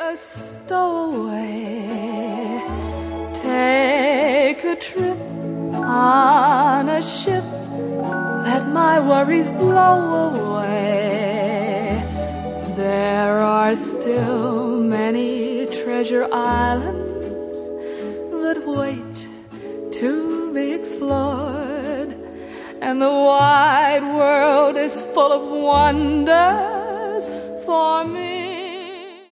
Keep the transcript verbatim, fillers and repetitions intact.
a stowaway. Take a trip on a ship, let my worries blow away. There are still many treasure islands that wait to be explored, and the wide world is full of wonders for me.